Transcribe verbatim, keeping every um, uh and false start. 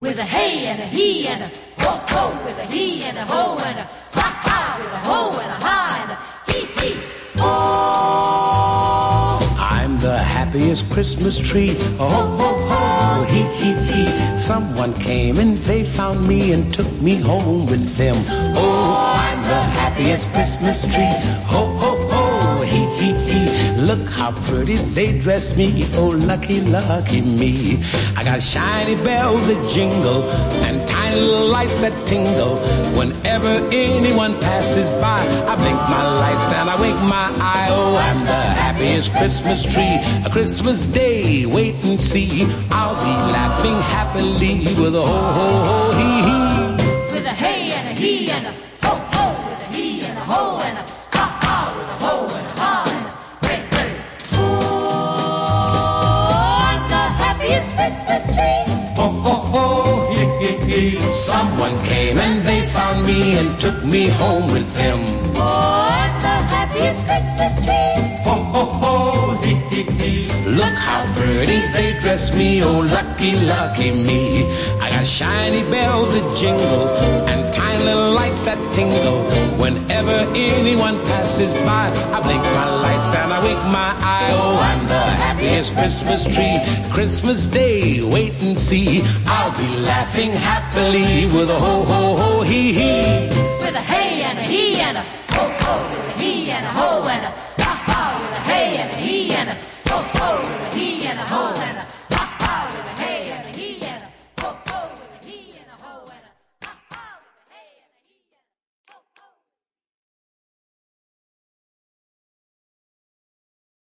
With a hey and a he and a ho ho, with a he and a ho and a ha ha, with a ho and a ha and a hee hee. Oh, I'm the happiest Christmas tree. Oh ho ho ho, hee hee hee. Someone came and they found me and took me home with them. Oh, I'm the happiest Christmas tree. Ho ho ho, hee hee hee. Look how pretty they dress me. Oh, lucky, lucky me. I got shiny bells that jingle and tiny little lights that tingle. Whenever anyone passes by, I blink my lights and I wink my eye. Oh, I'm the happiest Christmas tree. A Christmas day, wait and see. I'll be laughing happily with a ho, ho, ho, hee, hee. With a hey and a he and a ho, ho, with a he and a ho and a ha, ha, with a ho and a ha and a hey, hey. Oh, I'm the happiest Christmas tree. Ho, ho, ho, hee, hee, hee. Someone came and they found me and took me home with them. Oh, I'm the happiest Christmas tree. Ho, ho, ho, hee, hee, hee. Look how pretty they dress me, oh lucky, lucky me. I got shiny bells that jingle and tiny little lights that tingle. Whenever anyone passes by, I blink my lights and I wink my eye. Oh, I'm the happiest Christmas tree. Christmas Day, wait and see. I'll be laughing happily with a ho, ho, ho, hee, hee. With a hey and a he and a ho, ho, with a he and a ho and a